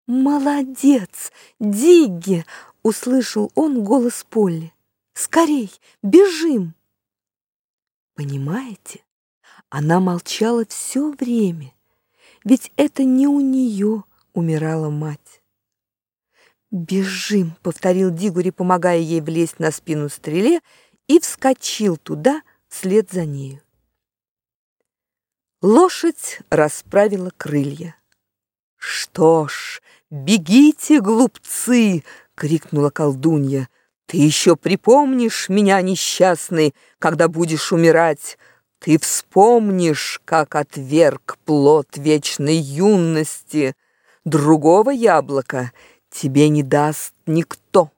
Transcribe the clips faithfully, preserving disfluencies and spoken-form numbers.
«Молодец, Дигги!» — услышал он голос Полли. «Скорей, бежим!» Понимаете, она молчала все время, ведь это не у нее умирала мать. «Бежим!» — повторил Дигори, помогая ей влезть на спину стреле, и вскочил туда вслед за нею. Лошадь расправила крылья. «Что ж, бегите, глупцы!» — крикнула колдунья. «Ты еще припомнишь меня, несчастный, когда будешь умирать? Ты вспомнишь, как отверг плод вечной юности. Другого яблока тебе не даст никто».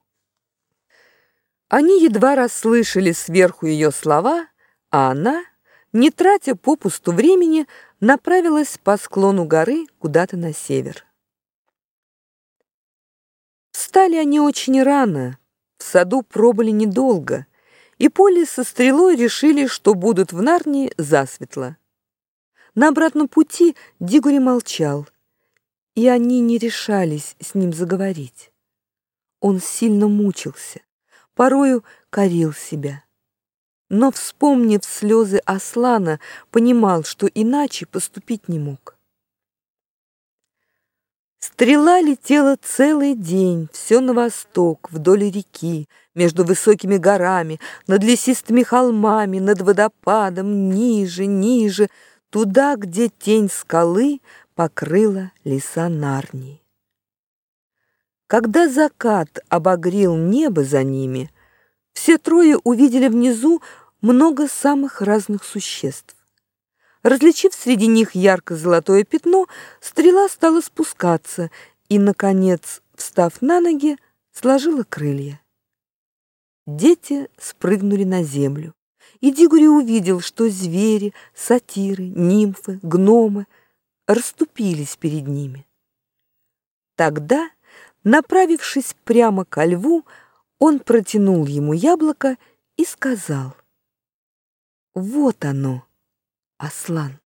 Они едва расслышали сверху ее слова, а она, не тратя попусту времени, направилась по склону горы куда-то на север. Встали они очень рано, в саду пробыли недолго, и Полли со стрелой решили, что будут в Нарнии засветло. На обратном пути Дигори молчал, и они не решались с ним заговорить. Он сильно мучился, порою корил себя. Но, вспомнив слезы Аслана, понимал, что иначе поступить не мог. Стрела летела целый день, все на восток, вдоль реки, между высокими горами, над лесистыми холмами, над водопадом, ниже, ниже, туда, где тень скалы покрыла леса Нарнии. Когда закат обогрел небо за ними, все трое увидели внизу много самых разных существ. Различив среди них ярко-золотое пятно, стрела стала спускаться и, наконец, встав на ноги, сложила крылья. Дети спрыгнули на землю, и Дигори увидел, что звери, сатиры, нимфы, гномы расступились перед ними. Тогда, направившись прямо ко льву, он протянул ему яблоко и сказал: «Вот оно, Аслан».